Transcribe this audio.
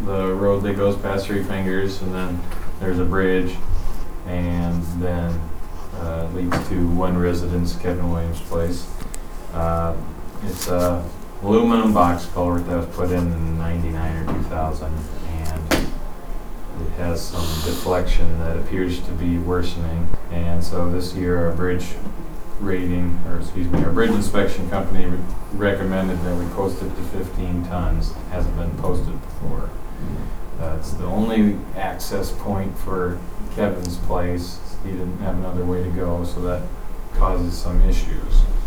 The road that goes past Three Fingers, and then there's a bridge, and then leads to one residence, Kevin Williams' place. It's a aluminum box culvert that was put in '99 or 2000, and it has some deflection that appears to be worsening. And so this year our bridge our bridge inspection company recommended that we post it to 15 tons. It hasn't been posted before. It's the only access point for Kevin's place. He didn't have another way to go, so that causes some issues.